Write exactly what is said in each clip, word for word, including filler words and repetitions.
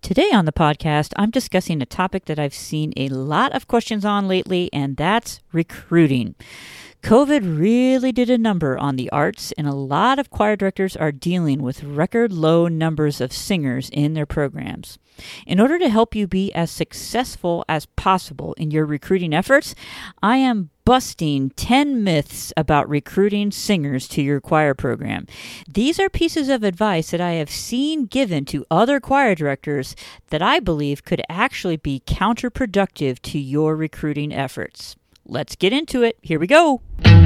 Today on the podcast, I'm discussing a topic that I've seen a lot of questions on lately, and that's recruiting. COVID really did a number on the arts, and a lot of choir directors are dealing with record low numbers of singers in their programs. In order to help you be as successful as possible in your recruiting efforts, I am busting ten myths about recruiting singers to your choir program. These are pieces of advice that I have seen given to other choir directors that I believe could actually be counterproductive to your recruiting efforts. Let's get into it. Here we go.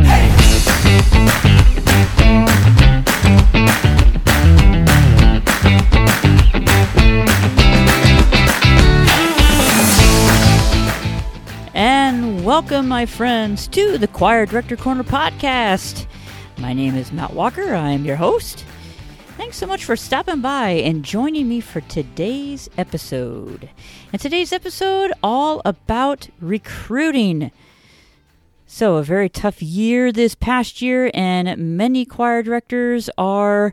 And welcome, my friends, to the Choir Director Corner podcast. My name is Matt Walker. I am your host. Thanks so much for stopping by and joining me for today's episode. And today's episode, all about recruiting. So, a very tough year this past year, and many choir directors are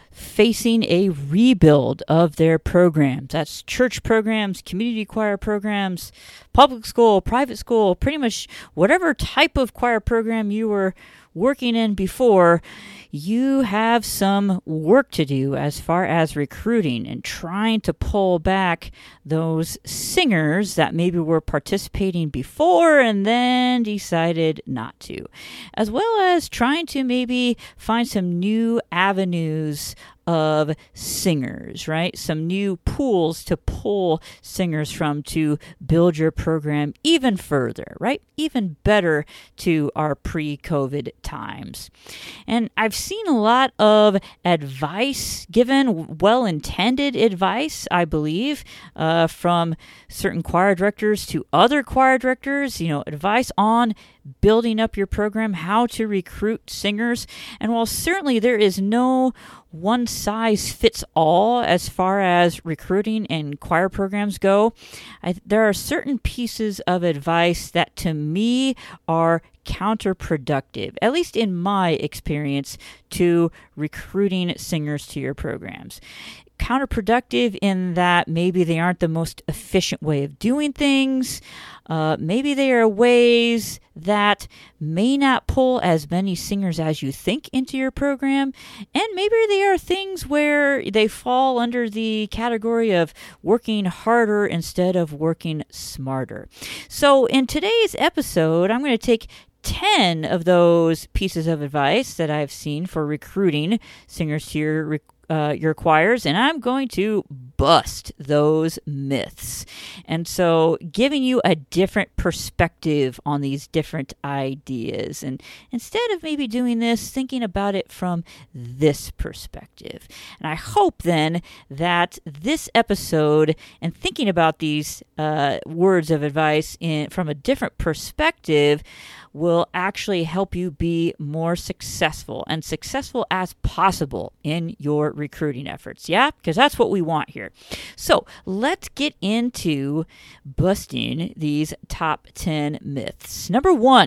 facing a rebuild of their programs. That's church programs, community choir programs, public school, private school, pretty much whatever type of choir program you were working in before. You have some work to do as far as recruiting and trying to pull back those singers that maybe were participating before and then decided not to, as well as trying to maybe find some new avenues of singers, right? Some new pools to pull singers from to build your program even further, right? Even better to our pre-COVID times. And I've seen a lot of advice given, well-intended advice, I believe, uh, from certain choir directors to other choir directors, you know, advice on building up your program, how to recruit singers. And while certainly there is no one size fits all as far as recruiting and choir programs go, I, there are certain pieces of advice that to me are counterproductive, at least in my experience, to recruiting singers to your programs. Counterproductive in that maybe they aren't the most efficient way of doing things. Uh, maybe they are ways that may not pull as many singers as you think into your program. And maybe they are things where they fall under the category of working harder instead of working smarter. So in today's episode, I'm going to take ten of those pieces of advice that I've seen for recruiting singers to your recruiting Uh, your choirs, and I'm going to bust those myths. And so giving you a different perspective on these different ideas. And instead of maybe doing this, thinking about it from this perspective. And I hope then that this episode and thinking about these uh, words of advice in from a different perspective will actually help you be more successful and successful as possible in your recruiting efforts. Yeah, because that's what we want here. So let's get into busting these top ten myths. Number one,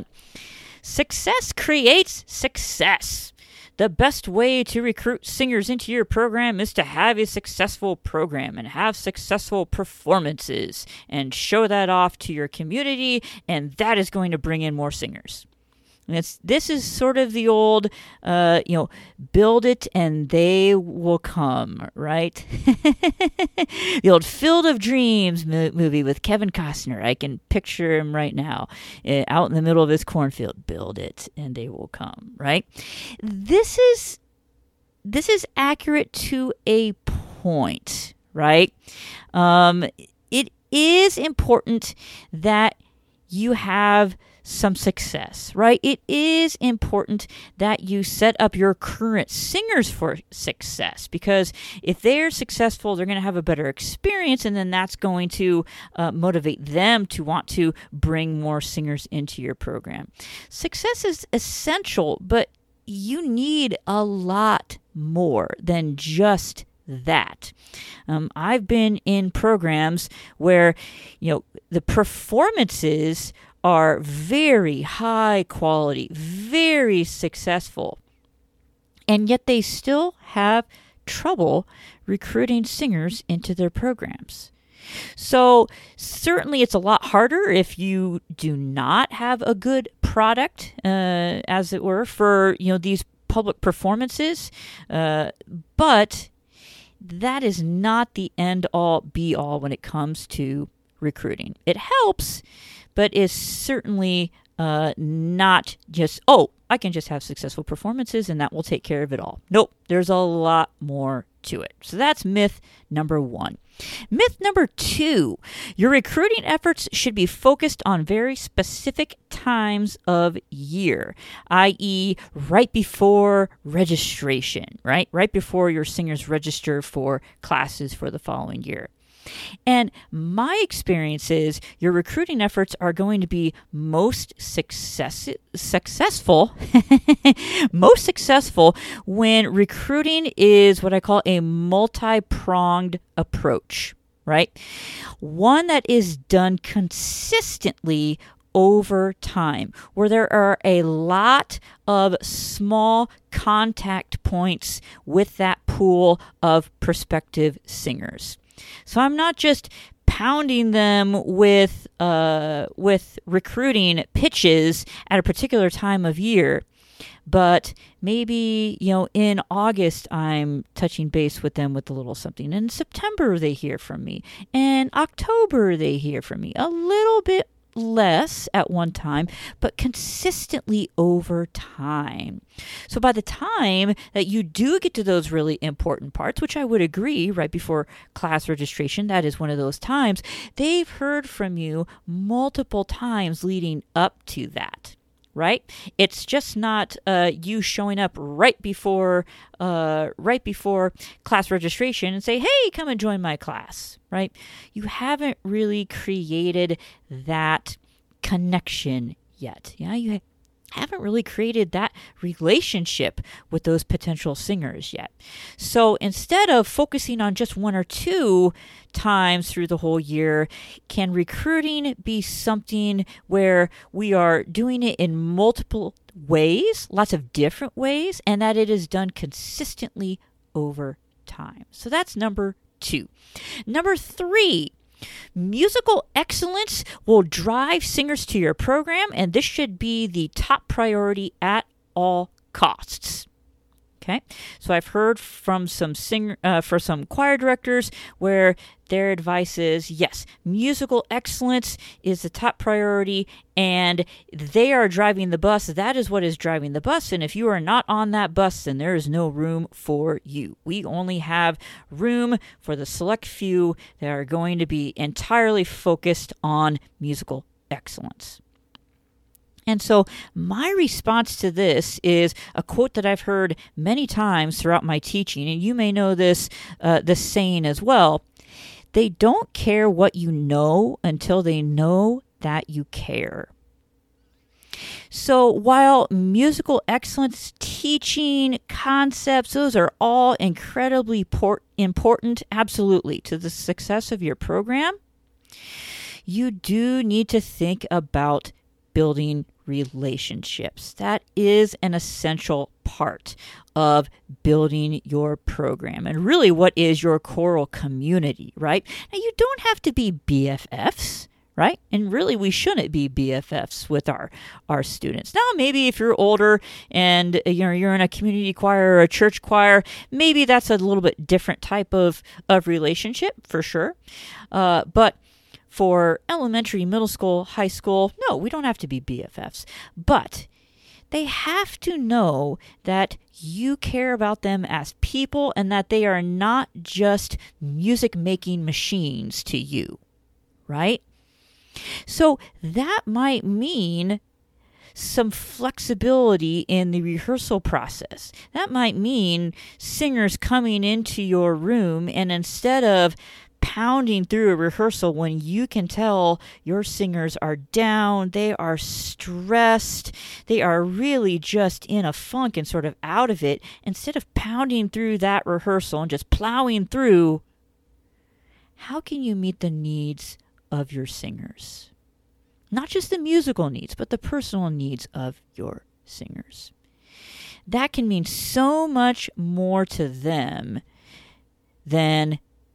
success creates success. The best way to recruit singers into your program is to have a successful program and have successful performances and show that off to your community, and that is going to bring in more singers. And it's, this is sort of the old, uh, you know, build it and they will come, right? The old Field of Dreams mo- movie with Kevin Costner. I can picture him right now uh, out in the middle of his cornfield. Build it and they will come, right? This is, this is accurate to a point, right? Um, it is important that you have some success, right? It is important that you set up your current singers for success, because if they're successful, they're going to have a better experience, and then that's going to uh, motivate them to want to bring more singers into your program. Success is essential, but you need a lot more than just that. Um, I've been in programs where, you know, the performances are very high quality, very successful, and yet they still have trouble recruiting singers into their programs. So certainly it's a lot harder if you do not have a good product, uh, as it were, for, you know, these public performances. Uh, but that is not the end all be all when it comes to recruiting. It helps, but is certainly uh, not just, oh, I can just have successful performances and that will take care of it all. Nope, there's a lot more to it. So that's myth number one. Myth number two, your recruiting efforts should be focused on very specific times of year, that is right before registration, right? Right before your singers register for classes for the following year. And my experience is your recruiting efforts are going to be most success, successful, most successful when recruiting is what I call a multi-pronged approach, right? One that is done consistently over time, where there are a lot of small contact points with that pool of prospective singers. So I'm not just pounding them with uh, with recruiting pitches at a particular time of year, but maybe, you know, in August I'm touching base with them with a little something. In September they hear from me. In October they hear from me. A little bit less at one time, but consistently over time. So by the time that you do get to those really important parts, which I would agree right before class registration, that is one of those times, they've heard from you multiple times leading up to that. Right? It's just not uh, you showing up right before uh, right before class registration and say, hey, come and join my class, right? You haven't really created that connection yet. Yeah, you ha- haven't really created that relationship with those potential singers yet. So instead of focusing on just one or two times through the whole year, can recruiting be something where we are doing it in multiple ways, lots of different ways, and that it is done consistently over time? So that's number two. Number three, musical excellence will drive singers to your program, and this should be the top priority at all costs. Okay, so I've heard from some singer, uh, for some choir directors where their advice is, yes, musical excellence is the top priority, and they are driving the bus. That is what is driving the bus, and if you are not on that bus, then there is no room for you. We only have room for the select few that are going to be entirely focused on musical excellence. And so my response to this is a quote that I've heard many times throughout my teaching, and you may know this, uh, this saying as well. They don't care what you know until they know that you care. So while musical excellence, teaching, concepts, those are all incredibly por- important, absolutely, to the success of your program, you do need to think about building relationships. That is an essential part of building your program and really what is your choral community, right? Now, you don't have to be B F Fs, right? And really, we shouldn't be B F Fs with our, our students. Now, maybe if you're older and you know, you're in a community choir or a church choir, maybe that's a little bit different type of, of relationship for sure. Uh, but for elementary, middle school, high school, no, we don't have to be B F Fs. But they have to know that you care about them as people and that they are not just music-making machines to you, right? So that might mean some flexibility in the rehearsal process. That might mean singers coming into your room and instead of pounding through a rehearsal when you can tell your singers are down, they are stressed, they are really just in a funk and sort of out of it, instead of pounding through that rehearsal and just plowing through, how can you meet the needs of your singers? Not just the musical needs, but the personal needs of your singers. That can mean so much more to them than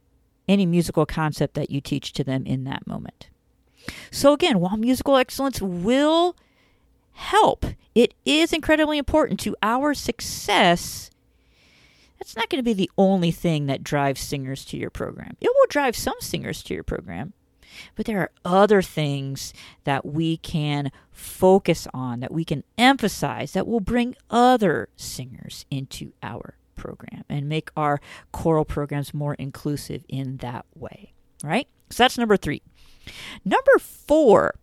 any musical concept that you teach to them in that moment. So again, while musical excellence will help, it is incredibly important to our success. That's not going to be the only thing that drives singers to your program. It will drive some singers to your program, but there are other things that we can focus on, that we can emphasize, that will bring other singers into our program and make our choral programs more inclusive in that way, right? So that's number three. Number four,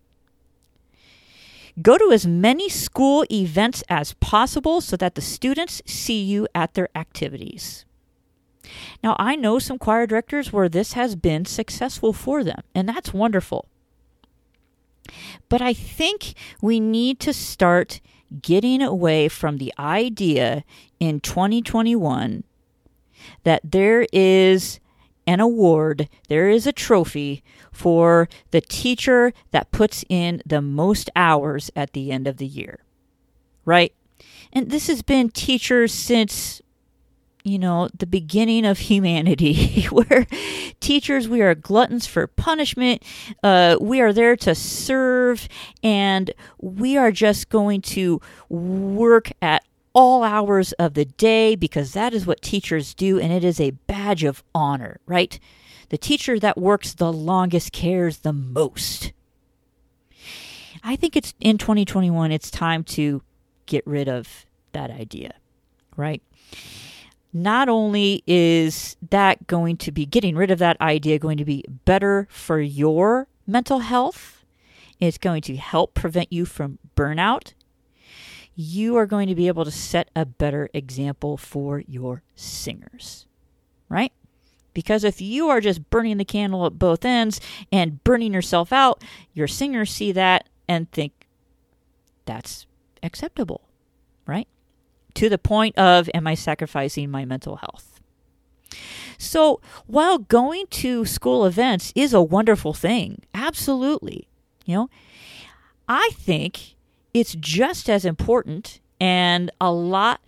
go to as many school events as possible so that the students see you at their activities. Now, I know some choir directors where this has been successful for them, and that's wonderful. But I think we need to start getting away from the idea in twenty twenty-one that there is an award, there is a trophy for the teacher that puts in the most hours at the end of the year, right? And this has been teachers since, you know, the beginning of humanity, where teachers, we are gluttons for punishment. Uh, we are there to serve, and we are just going to work at all hours of the day because that is what teachers do, and it is a badge of honor, right? The teacher that works the longest cares the most. I think it's in twenty twenty-one, it's time to get rid of that idea, right? Not only is that going to be, getting rid of that idea going to be better for your mental health, it's going to help prevent you from burnout. You are going to be able to set a better example for your singers, right? Because if you are just burning the candle at both ends and burning yourself out, your singers see that and think that's acceptable, right? To the point of, am I sacrificing my mental health? So while going to school events is a wonderful thing, absolutely, you know, I think it's just as important and a lot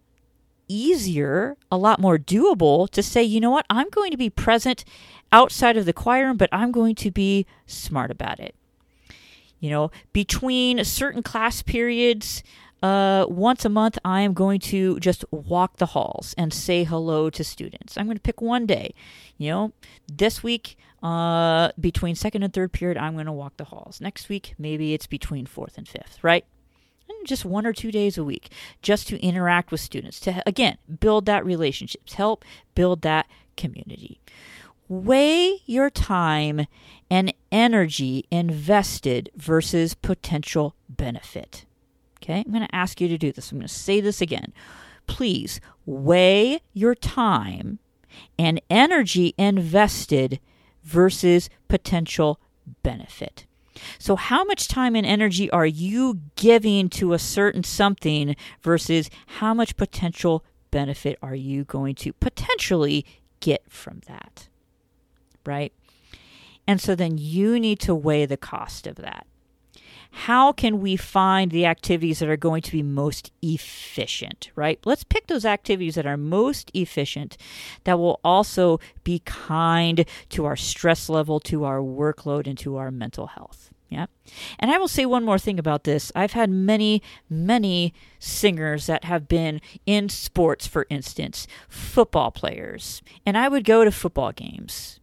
easier, a lot more doable to say, you know what, I'm going to be present outside of the choir room, but I'm going to be smart about it. You know, between certain class periods, uh, once a month, I am going to just walk the halls and say hello to students. I'm going to pick one day. You know, this week, uh, between second and third period, I'm going to walk the halls. Next week, maybe it's between fourth and fifth, right? And just one or two days a week, just to interact with students, to, again, build that relationships, help build that community. Weigh your time and energy invested versus potential benefit. Okay, I'm going to ask you to do this. I'm going to say this again. Please weigh your time and energy invested versus potential benefit. So how much time and energy are you giving to a certain something versus how much potential benefit are you going to potentially get from that, right? And so then you need to weigh the cost of that. How can we find the activities that are going to be most efficient, right? Let's pick those activities that are most efficient, that will also be kind to our stress level, to our workload, and to our mental health. Yeah. And I will say one more thing about this. I've had many, many singers that have been in sports, for instance, football players, and I would go to football games.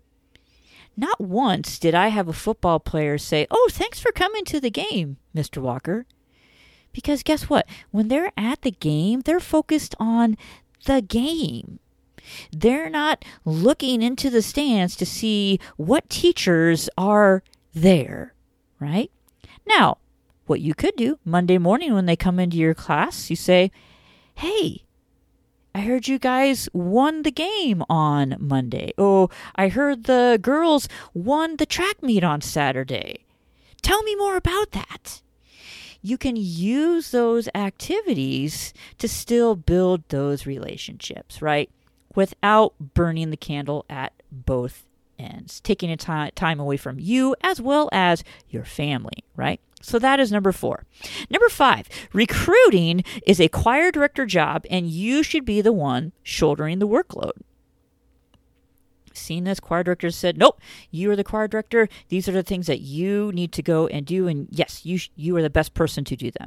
Not once did I have a football player say, "Oh, thanks for coming to the game, Mister Walker." Because guess what? When they're at the game, they're focused on the game. They're not looking into the stands to see what teachers are there, right? Now, what you could do Monday morning when they come into your class, you say, "Hey, I heard you guys won the game on Monday. Oh, I heard the girls won the track meet on Saturday. Tell me more about that." You can use those activities to still build those relationships, right? Without burning the candle at both ends, taking a t- time away from you as well as your family, right? So that is number four. Number five, recruiting is a choir director job, and you should be the one shouldering the workload. seen this. Choir directors said, nope, you are the choir director. These are the things that you need to go and do. And yes, you, sh- you are the best person to do them.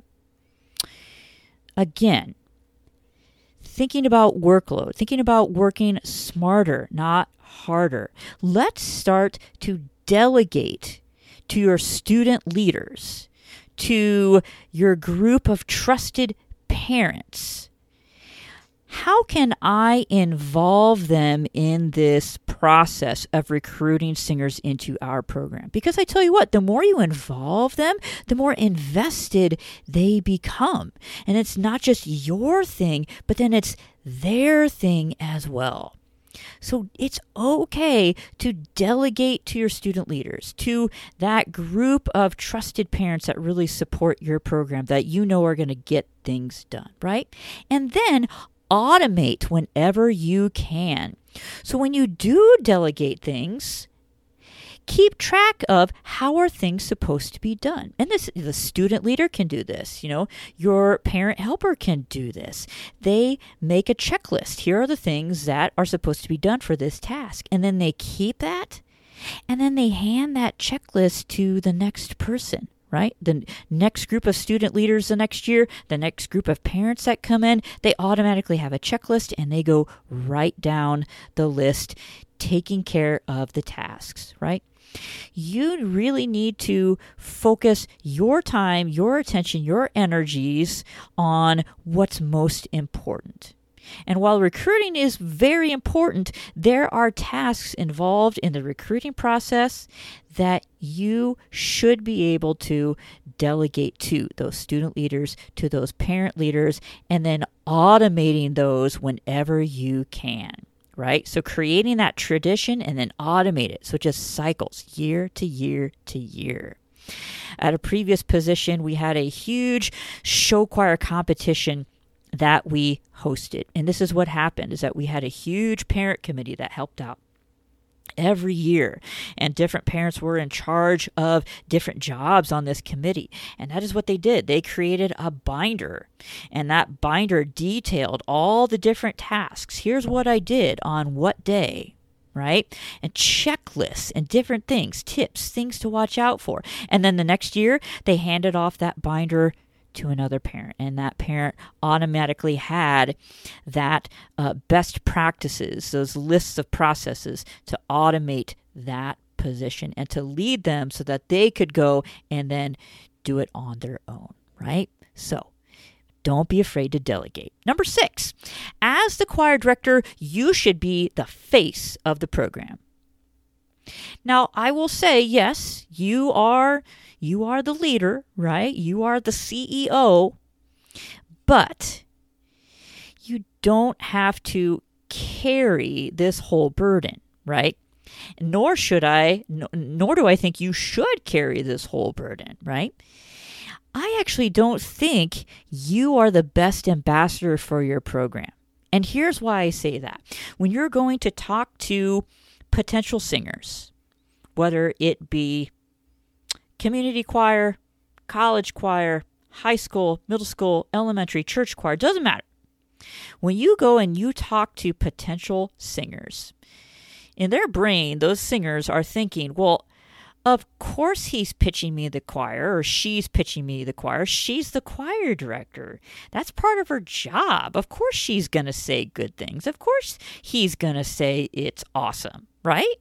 Again, thinking about workload, thinking about working smarter, not harder. Let's start to delegate to your student leaders, to your group of trusted parents. How can I involve them in this process of recruiting singers into our program? Because I tell you what, the more you involve them, the more invested they become. And it's not just your thing, but then it's their thing as well. So it's okay to delegate to your student leaders, to that group of trusted parents that really support your program, that you know are going to get things done, right? And then automate whenever you can. So when you do delegate things, keep track of how are things supposed to be done. And this, the student leader can do this. You know, your parent helper can do this. They make a checklist. Here are the things that are supposed to be done for this task. And then they keep that, and then they hand that checklist to the next person. Right? The next group of student leaders the next year, the next group of parents that come in, they automatically have a checklist and they go right down the list, taking care of the tasks, right? You really need to focus your time, your attention, your energies on what's most important. And while recruiting is very important, there are tasks involved in the recruiting process that you should be able to delegate to those student leaders, to those parent leaders, and then automating those whenever you can, right? So creating that tradition and then automate it. So it just cycles year to year to year. At a previous position, we had a huge show choir competition that we hosted. And this is what happened, is that we had a huge parent committee that helped out every year, and different parents were in charge of different jobs on this committee. And that is what they did. They created a binder, and that binder detailed all the different tasks. Here's what I did on what day, right? And checklists and different things, tips, things to watch out for. And then the next year, they handed off that binder to another parent, and that parent automatically had that uh, best practices, those lists of processes to automate that position and to lead them so that they could go and then do it on their own, right? So don't be afraid to delegate. Number six, as the choir director, you should be the face of the program. Now, I will say, yes, you are you are the leader, right? You are the C E O, but you don't have to carry this whole burden, right? Nor should I, nor do I think you should carry this whole burden, right? I actually don't think you are the best ambassador for your program. And here's why I say that. When you're going to talk to potential singers, whether it be community choir, college choir, high school, middle school, elementary, church choir, doesn't matter. When you go and you talk to potential singers, in their brain, those singers are thinking, well, of course he's pitching me the choir, or she's pitching me the choir. She's the choir director. That's part of her job. Of course she's going to say good things. Of course he's going to say it's awesome, right?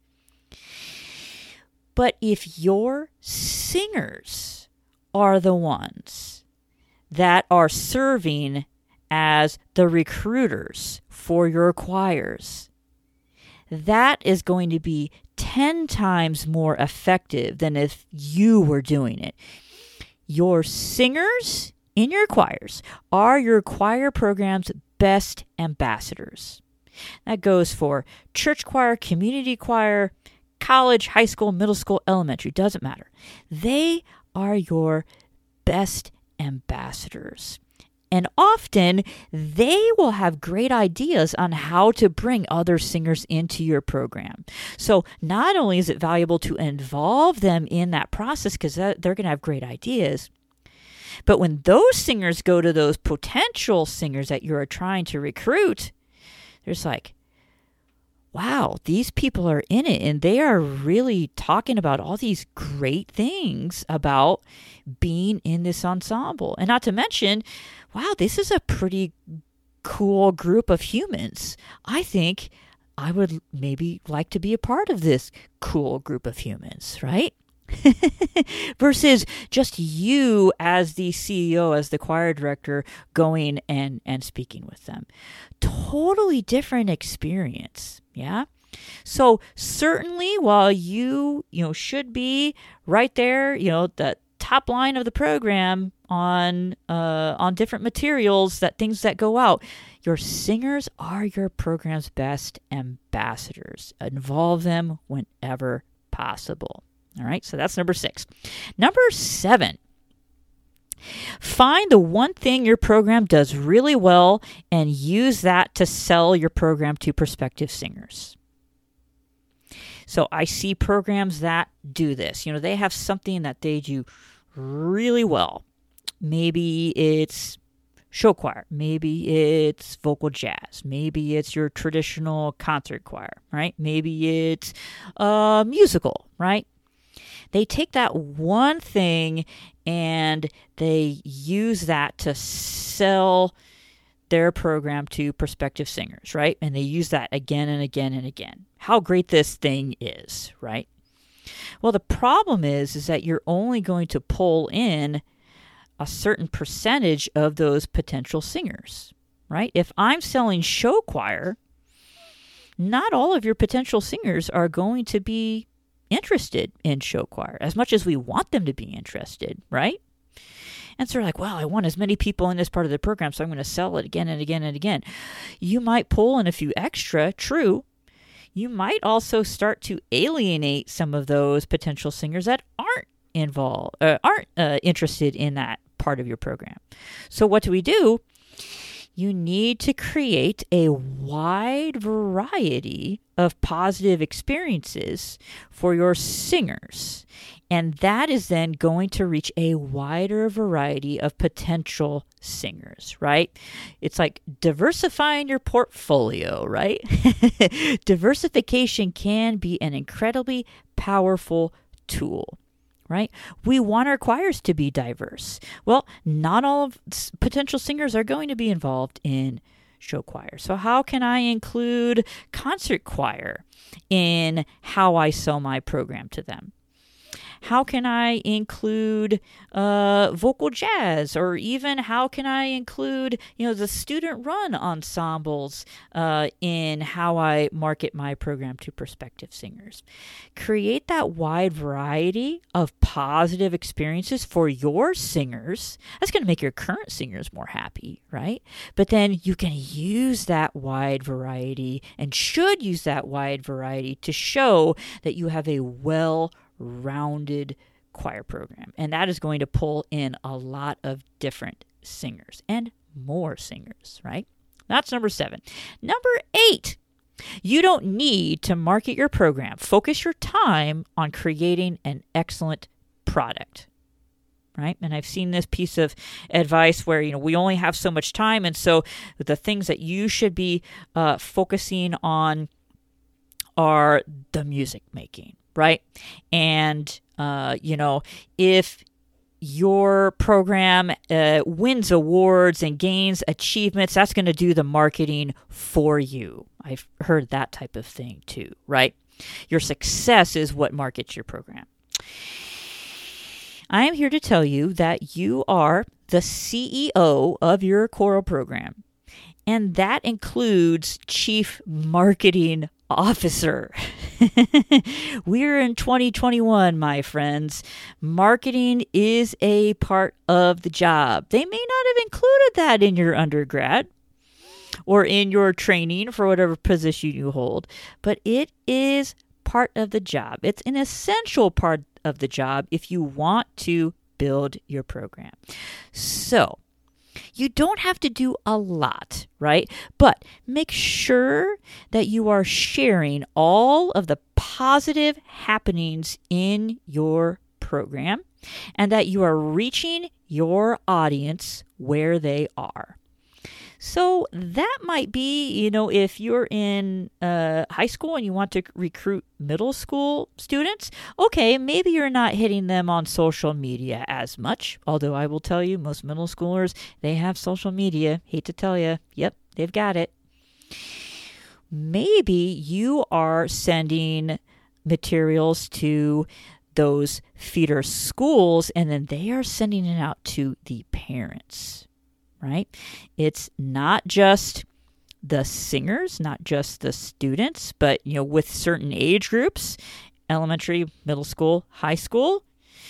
But if your singers are the ones that are serving as the recruiters for your choirs, that is going to be ten times more effective than if you were doing it. Your singers in your choirs are your choir program's best ambassadors. That goes for church choir, community choir, college, high school, middle school, elementary, doesn't matter. They are your best ambassadors. And often they will have great ideas on how to bring other singers into your program. So not only is it valuable to involve them in that process because they're going to have great ideas, but when those singers go to those potential singers that you're trying to recruit, there's like, wow, these people are in it and they are really talking about all these great things about being in this ensemble. And not to mention, wow, this is a pretty cool group of humans. I think I would maybe like to be a part of this cool group of humans, right? Versus just you as the C E O, as the choir director, going and, and speaking with them. Totally different experience, yeah? So certainly while you, you know, should be right there, you know, the top line of the program on uh, on different materials, that things that go out, your singers are your program's best ambassadors. Involve them whenever possible. All right, so that's number six. Number seven, find the one thing your program does really well and use that to sell your program to prospective singers. So I see programs that do this. You know, they have something that they do really well. Maybe it's show choir. Maybe it's vocal jazz. Maybe it's your traditional concert choir, right? Maybe it's a musical, right? They take that one thing and they use that to sell their program to prospective singers, right? And they use that again and again and again. How great this thing is, right? Well, the problem is, is that you're only going to pull in a certain percentage of those potential singers, right? If I'm selling show choir, not all of your potential singers are going to be interested in show choir as much as we want them to be interested, right? And so they're like, well, I want as many people in this part of the program, so I'm going to sell it again and again and again. You might pull in a few extra, true. You might also start to alienate some of those potential singers that aren't involved, uh, aren't uh, interested in that part of your program. So what do we do? You need to create a wide variety of positive experiences for your singers. And that is then going to reach a wider variety of potential singers, right? It's like diversifying your portfolio, right? Diversification can be an incredibly powerful tool. Right? We want our choirs to be diverse. Well, not all of potential singers are going to be involved in show choir. So how can I include concert choir in how I sell my program to them? How can I include uh, vocal jazz, or even how can I include, you know, the student-run ensembles uh, in how I market my program to prospective singers? Create that wide variety of positive experiences for your singers. That's going to make your current singers more happy, right? But then you can use that wide variety, and should use that wide variety, to show that you have a well rounded choir program, and that is going to pull in a lot of different singers and more singers, right? That's number seven. Number eight, you don't need to market your program. Focus your time on creating an excellent product, right? And I've seen this piece of advice where, you know, we only have so much time, and so the things that you should be uh, focusing on are the music making, right? And, uh, you know, if your program uh, wins awards and gains achievements, that's going to do the marketing for you. I've heard that type of thing too, right? Your success is what markets your program. I am here to tell you that you are the C E O of your choral program, and that includes Chief Marketing Officer. We're in twenty twenty-one, my friends. Marketing is a part of the job. They may not have included that in your undergrad or in your training for whatever position you hold, but it is part of the job. It's an essential part of the job if you want to build your program. So, you don't have to do a lot, right? But make sure that you are sharing all of the positive happenings in your program and that you are reaching your audience where they are. So that might be, you know, if you're in uh, high school and you want to recruit middle school students, okay, maybe you're not hitting them on social media as much. Although I will tell you, most middle schoolers, they have social media. Hate to tell you. Yep, they've got it. Maybe you are sending materials to those feeder schools and then they are sending it out to the parents, right? It's not just the singers, not just the students, but, you know, with certain age groups, elementary, middle school, high school,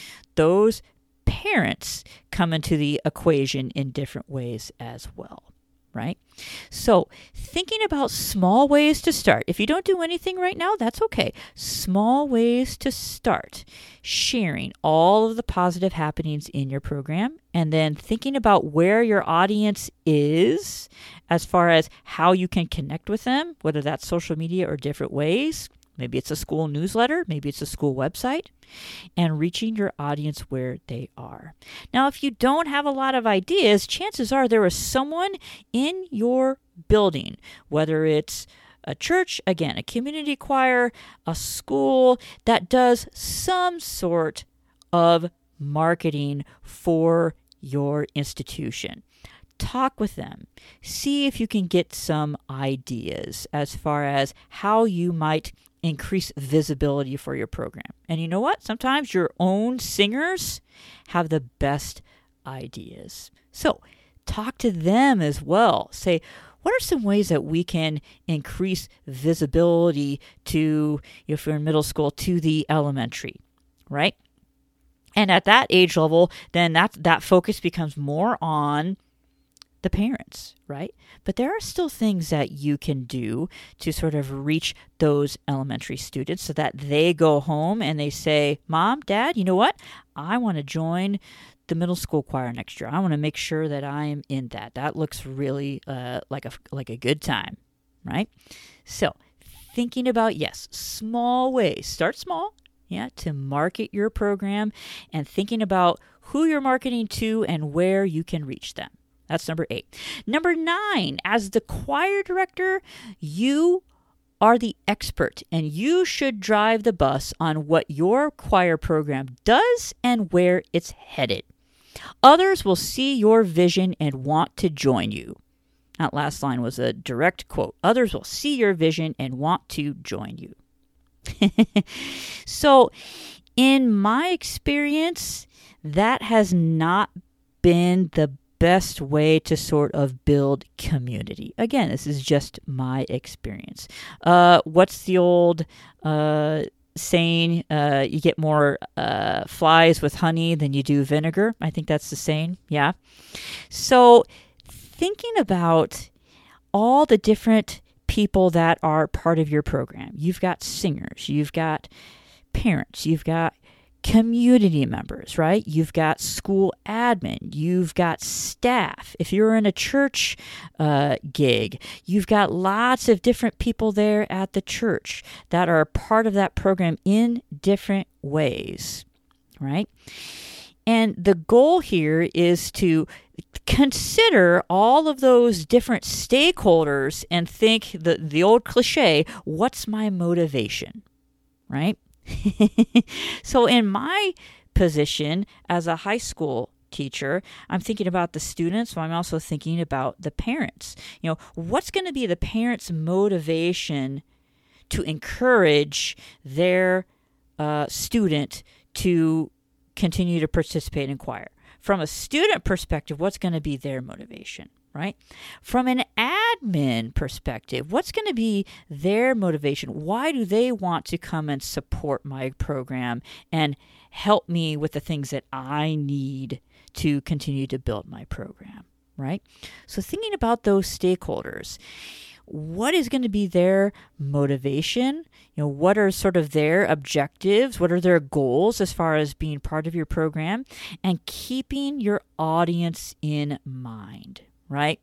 those parents come into the equation in different ways as well. Right? So thinking about small ways to start. If you don't do anything right now, that's okay. Small ways to start. Sharing all of the positive happenings in your program and then thinking about where your audience is as far as how you can connect with them, whether that's social media or different ways. Maybe it's a school newsletter, maybe it's a school website, and reaching your audience where they are. Now, if you don't have a lot of ideas, chances are there is someone in your building, whether it's a church, again, a community choir, a school, that does some sort of marketing for your institution. Talk with them. See if you can get some ideas as far as how you might increase visibility for your program. And you know what? Sometimes your own singers have the best ideas. So talk to them as well. Say, what are some ways that we can increase visibility to, if you're in middle school, to the elementary, right? And at that age level, then that, that focus becomes more on the parents, right? But there are still things that you can do to sort of reach those elementary students so that they go home and they say, Mom, Dad, you know what? I want to join the middle school choir next year. I want to make sure that I am in that. That looks really uh, like a like a good time, right? So thinking about, yes, small ways. Start small, yeah, to market your program and thinking about who you're marketing to and where you can reach them. That's number eight. Number nine, as the choir director, you are the expert and you should drive the bus on what your choir program does and where it's headed. Others will see your vision and want to join you. That last line was a direct quote. Others will see your vision and want to join you. So, in my experience, that has not been the best way to sort of build community. Again, this is just my experience. Uh, what's the old uh, saying? Uh, you get more uh, flies with honey than you do vinegar. I think that's the saying. Yeah. So thinking about all the different people that are part of your program. You've got singers. You've got parents. You've got community members, right? You've got school admin, you've got staff. If you're in a church uh, gig, you've got lots of different people there at the church that are part of that program in different ways, right? And the goal here is to consider all of those different stakeholders and think the, the old cliche, what's my motivation, right? So in my position as a high school teacher, I'm thinking about the students, but I'm also thinking about the parents. You know, what's going to be the parents' motivation to encourage their uh, student to continue to participate in choir? From a student perspective, what's going to be their motivation? Right? From an admin perspective, what's going to be their motivation? Why do they want to come and support my program and help me with the things that I need to continue to build my program? Right? So thinking about those stakeholders, what is going to be their motivation? You know, what are sort of their objectives? What are their goals as far as being part of your program? And keeping your audience in mind. Right?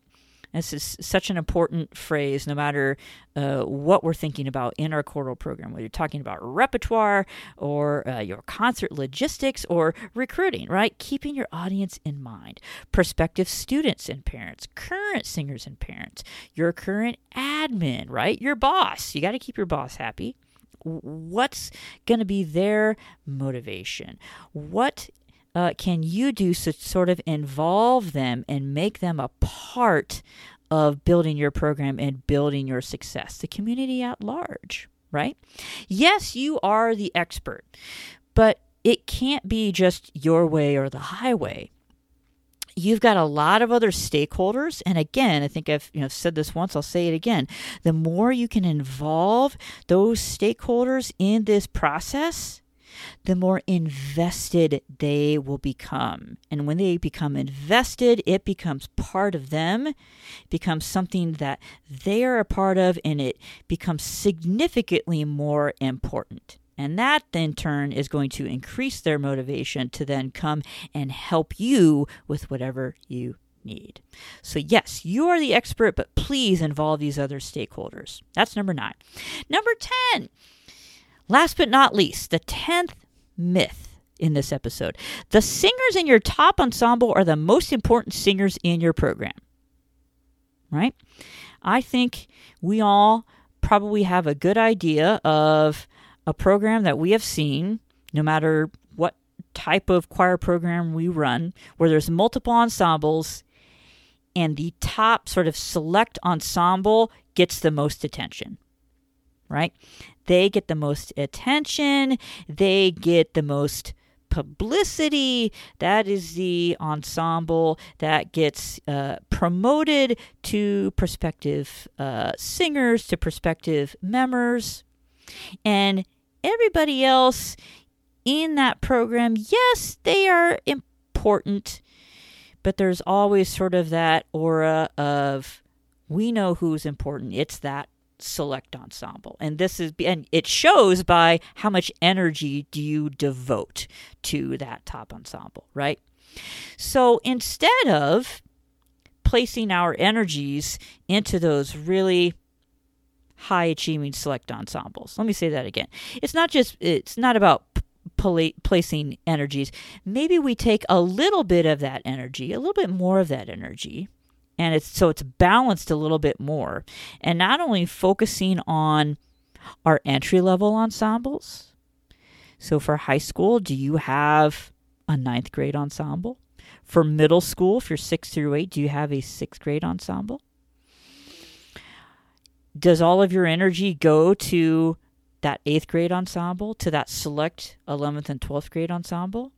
This is such an important phrase, no matter uh, what we're thinking about in our choral program, whether you're talking about repertoire or uh, your concert logistics or recruiting, right? Keeping your audience in mind. Prospective students and parents, current singers and parents, your current admin, right? Your boss. You got to keep your boss happy. What's going to be their motivation? What Uh, can you do to sort of involve them and make them a part of building your program and building your success, the community at large, right? Yes, you are the expert, but it can't be just your way or the highway. You've got a lot of other stakeholders. And again, I think I've you know said this once, I'll say it again. The more you can involve those stakeholders in this process, the more invested they will become. And when they become invested, it becomes part of them, it becomes something that they are a part of, and it becomes significantly more important. And that, in turn, is going to increase their motivation to then come and help you with whatever you need. So yes, you are the expert, but please involve these other stakeholders. That's number nine. Number ten. Last but not least, the tenth myth in this episode. The singers in your top ensemble are the most important singers in your program. Right? I think we all probably have a good idea of a program that we have seen, no matter what type of choir program we run, where there's multiple ensembles and the top sort of select ensemble gets the most attention. Right? They get the most attention. They get the most publicity. That is the ensemble that gets uh, promoted to prospective uh, singers, to prospective members. And everybody else in that program, yes, they are important, but there's always sort of that aura of, we know who's important. It's that select ensemble. And this is, and it shows by how much energy do you devote to that top ensemble, right? So instead of placing our energies into those really high achieving select ensembles, let me say that again. It's not just, it's not about pl- placing energies. Maybe we take a little bit of that energy, a little bit more of that energy, and it's so it's balanced a little bit more. And not only focusing on our entry-level ensembles. So for high school, do you have a ninth grade ensemble? For middle school, if you're six through eight, do you have a sixth grade ensemble? Does all of your energy go to that eighth grade ensemble, to that select eleventh and twelfth grade ensemble?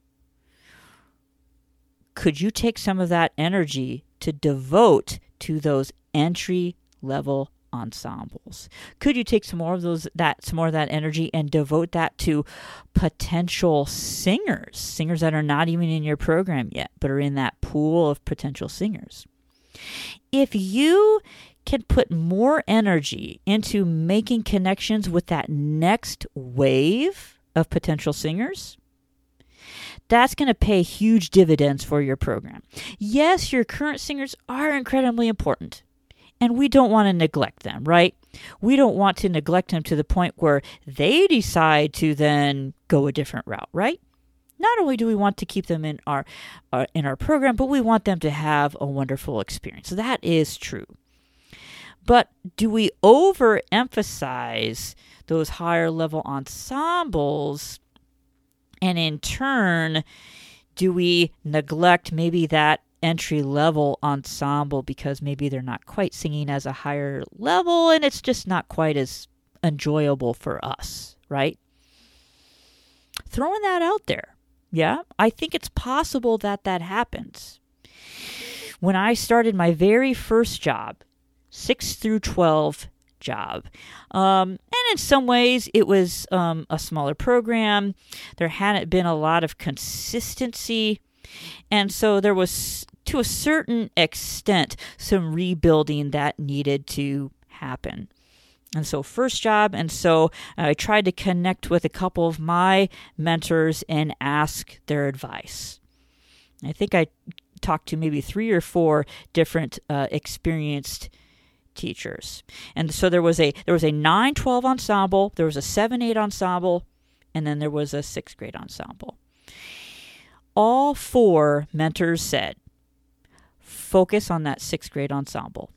Could you take some of that energy to devote to those entry-level ensembles? Could you take some more of those, that some more of that energy and devote that to potential singers, singers that are not even in your program yet, but are in that pool of potential singers? If you can put more energy into making connections with that next wave of potential singers, that's going to pay huge dividends for your program. Yes, your current singers are incredibly important, and we don't want to neglect them, right? We don't want to neglect them to the point where they decide to then go a different route, right? Not only do we want to keep them in our, our in our program, but we want them to have a wonderful experience. So that is true. But do we overemphasize those higher level ensembles? And in turn, do we neglect maybe that entry-level ensemble because maybe they're not quite singing as a higher level and it's just not quite as enjoyable for us, right? Throwing that out there. Yeah, I think it's possible that that happens. When I started my very first job, six through twelve job. Um, and in some ways, it was um, a smaller program. There hadn't been a lot of consistency. And so there was, to a certain extent, some rebuilding that needed to happen. And so first job, and so I tried to connect with a couple of my mentors and ask their advice. I think I talked to maybe three or four different uh, experienced teachers. And so there was a there was a nine twelve ensemble, there was a seven eight ensemble, and then there was a sixth grade ensemble. All four mentors said, focus on that sixth grade ensemble.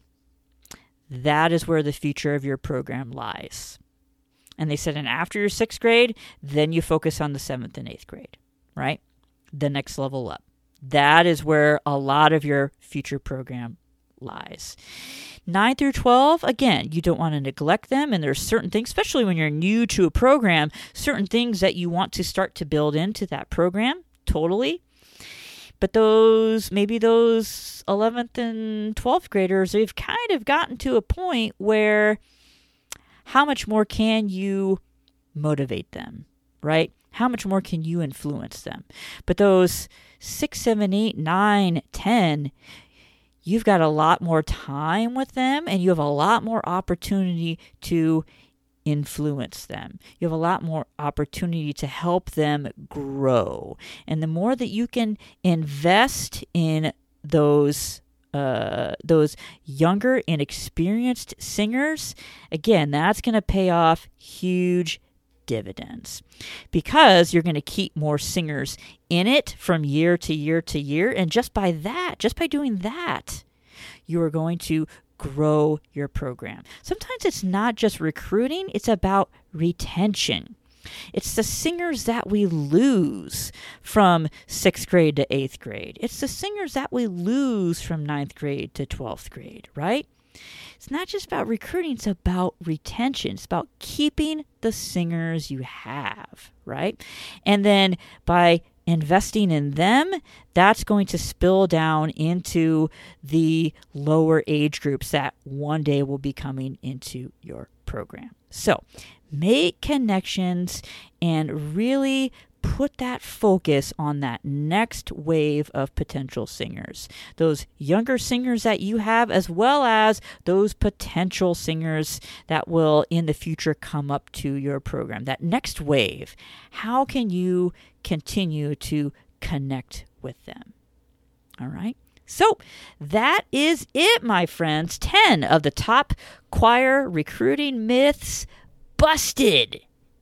That is where the future of your program lies. And they said, and after your sixth grade, then you focus on the seventh and eighth grade, right? The next level up. That is where a lot of your future program lies. nine through twelve, again, you don't want to neglect them, and there's certain things, especially when you're new to a program, certain things that you want to start to build into that program, totally. But those, maybe those eleventh and twelfth graders, they've kind of gotten to a point where how much more can you motivate them, right? How much more can you influence them? But those six, seven, eight, nine, ten, you've got a lot more time with them, and you have a lot more opportunity to influence them. You have a lot more opportunity to help them grow. And the more that you can invest in those uh, those younger and experienced singers, again, that's going to pay off huge dividends, because you're going to keep more singers in it from year to year to year. And just by that, just by doing that, you are going to grow your program. Sometimes it's not just recruiting, it's about retention. It's the singers that we lose from sixth grade to eighth grade. It's the singers that we lose from ninth grade to twelfth grade, right? It's not just about recruiting, it's about retention. It's about keeping the singers you have, right? And then by investing in them, that's going to spill down into the lower age groups that one day will be coming into your program. So make connections and really put that focus on that next wave of potential singers. Those younger singers that you have, as well as those potential singers that will in the future come up to your program. That next wave, how can you continue to connect with them? All right. So that is it, my friends. ten of the top choir recruiting myths busted.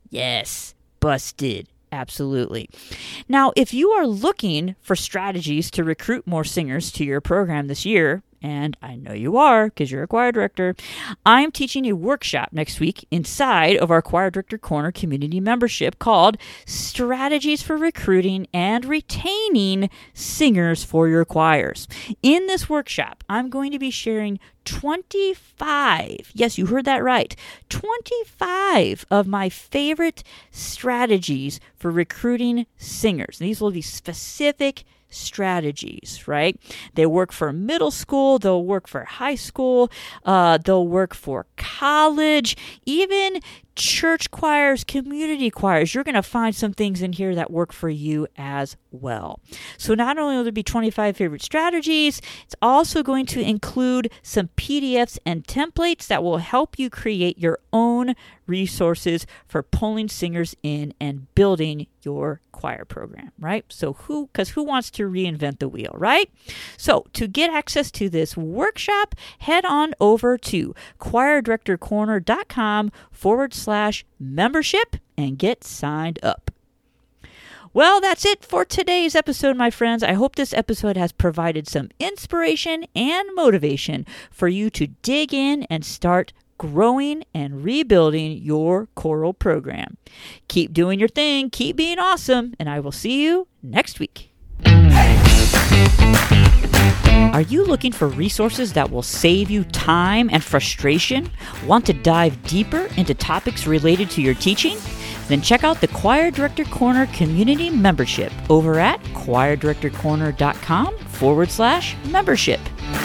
Yes, busted. Absolutely. Now, if you are looking for strategies to recruit more singers to your program this year, and I know you are because you're a choir director, I'm teaching a workshop next week inside of our Choir Director Corner community membership called Strategies for Recruiting and Retaining Singers for Your Choirs. In this workshop, I'm going to be sharing twenty-five, yes, you heard that right, twenty-five of my favorite strategies for recruiting singers. These will be specific strategies, right? They work for middle school, they'll work for high school, uh, they'll work for college, even church choirs, community choirs. You're going to find some things in here that work for you as well. So not only will there be twenty-five favorite strategies, it's also going to include some P D Fs and templates that will help you create your own resources for pulling singers in and building your choir program, right? So who, because who wants to reinvent the wheel, right? So to get access to this workshop, head on over to choirdirectorcorner.com forward slash membership and get signed up. Well, that's it for today's episode, my friends. I hope this episode has provided some inspiration and motivation for you to dig in and start growing and rebuilding your choral program. Keep doing your thing, keep being awesome, and I will see you next week. Are you looking for resources that will save you time and frustration? Want to dive deeper into topics related to your teaching? Then check out the Choir Director Corner community membership over at choirdirectorcorner.com forward slash membership.